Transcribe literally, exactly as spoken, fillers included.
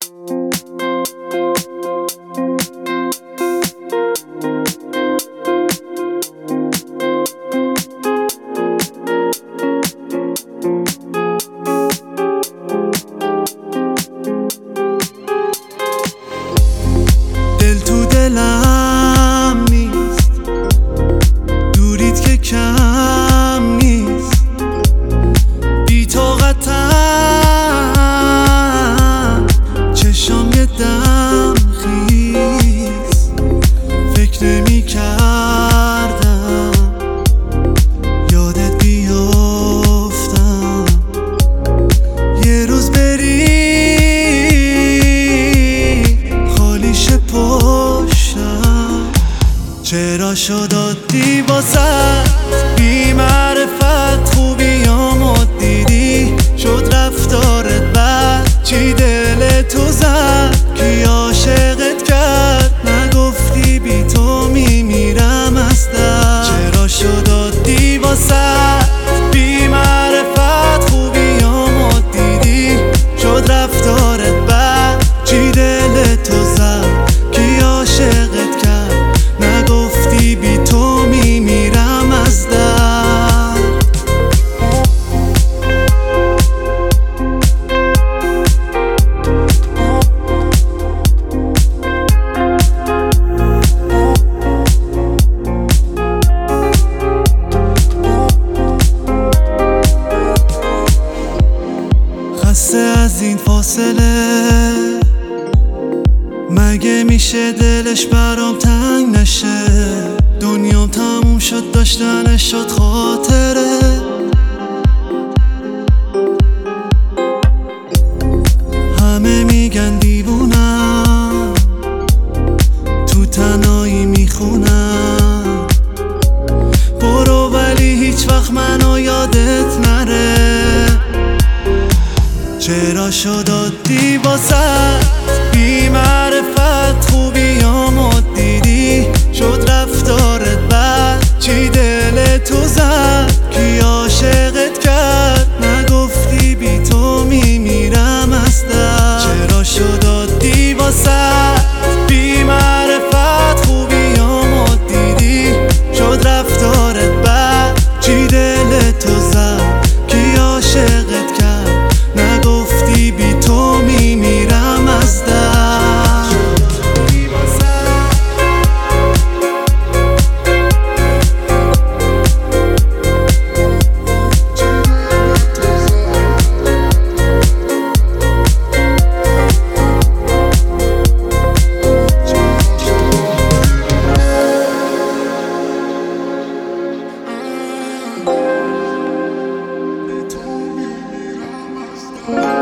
دل تو دلم نیست، دورید که کم نیست، بی طاقتم، چشام یه دم خیز. فکر نمی کردم یادت بیافتم، یه روز بری خالیش پشتم. چرا شد عادی واسه بی معرفت، خوبیامو دیدی شد رفتارت بد، چی دل تو زد کی عاشقت کرد، نگفتی بی تو میمیرم از درد. چرا شد عادی واسه بی معرفت، خوبیامو دیدی شد رفتارت بد، چی دل تو زد کی عاشقت کرد، نگفتی بی تو میمیرم از درد. خسته از این فاصله، مگه میشه دلش برام تنگ نشه؟ دنیام تموم شد داشتنش شد خاطره. همه میگن دیوونم، تو تنهایی میخونم، برو ولی هیچ وقت منو یادت نره. چرا شد عادی واسه بی معرفت، خوبیامو دیدی شد رفتارت بد، چی دل تو زد کی عاشقت کرد، نگفتی بی تو میمیرم از درد. چرا شد عادی واسه بی معرفت، خوبیامو دیدی شد رفتارت بد، چی دل تو زد کی عاشقت کرد، نگفتی بی تو میمیرم از درد. Oh,